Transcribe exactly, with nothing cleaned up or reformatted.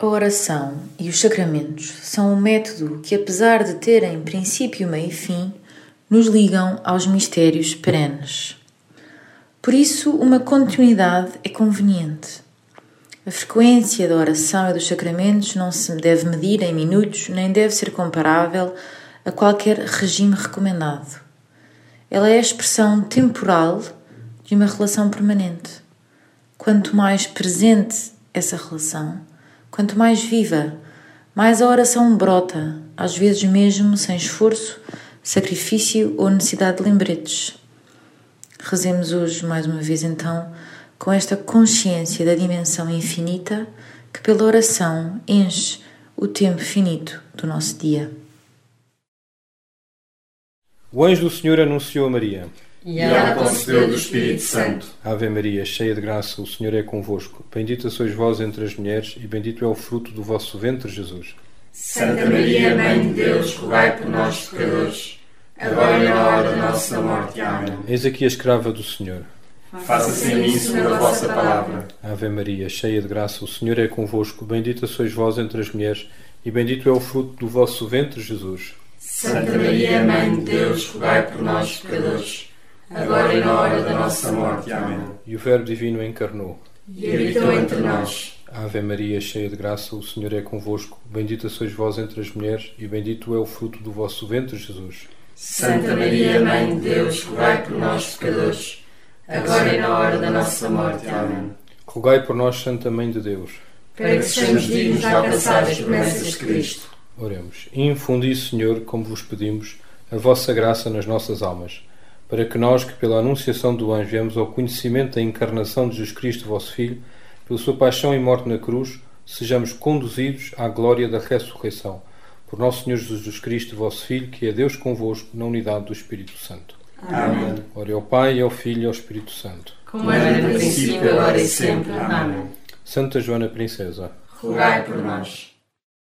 A oração e os sacramentos são um método que, apesar de terem princípio, meio e fim, nos ligam aos mistérios perenes. Por isso, uma continuidade é conveniente. A frequência da oração e dos sacramentos não se deve medir em minutos, nem deve ser comparável a qualquer regime recomendado. Ela é a expressão temporal de uma relação permanente. Quanto mais presente essa relação, quanto mais viva, mais a oração brota, às vezes mesmo sem esforço, sacrifício ou necessidade de lembretes. Rezemos hoje, mais uma vez então, com esta consciência da dimensão infinita que pela oração enche o tempo finito do nosso dia. O anjo do Senhor anunciou a Maria. E ela concebeu do Espírito Santo. Ave Maria, cheia de graça, o Senhor é convosco. Bendita sois vós entre as mulheres, e bendito é o fruto do vosso ventre, Jesus. Santa Maria, Mãe de Deus, rogai por nós, pecadores, agora e na hora da nossa morte. Amém. Eis aqui a escrava do Senhor. Faça-se em mim segundo a vossa palavra. Ave Maria, cheia de graça, o Senhor é convosco. Bendita sois vós entre as mulheres, e bendito é o fruto do vosso ventre, Jesus. Santa Maria, Mãe de Deus, rogai por nós, pecadores, agora e na hora da nossa morte. Amém. E o Verbo Divino encarnou E habitou entre nós. Ave Maria, cheia de graça, o Senhor é convosco. Bendita sois vós entre as mulheres, e bendito é o fruto do vosso ventre, Jesus. Santa Maria, Mãe de Deus, rogai por nós, pecadores, agora e na hora da nossa morte. Amém. Rogai por nós, Santa Mãe de Deus, para que sejamos dignos de alcançar as promessas de Cristo. Oremos. E infundi, Senhor, como vos pedimos, a vossa graça nas nossas almas, para que nós, que pela anunciação do anjo viemos ao conhecimento da encarnação de Jesus Cristo, vosso Filho, pela sua paixão e morte na cruz, sejamos conduzidos à glória da ressurreição. Por nosso Senhor Jesus Cristo, vosso Filho, que é Deus convosco, na unidade do Espírito Santo. Amém. Ore ao Pai, ao Filho e ao Espírito Santo. Como era no princípio, agora e sempre. Amém. Santa Joana Princesa, rogai por nós.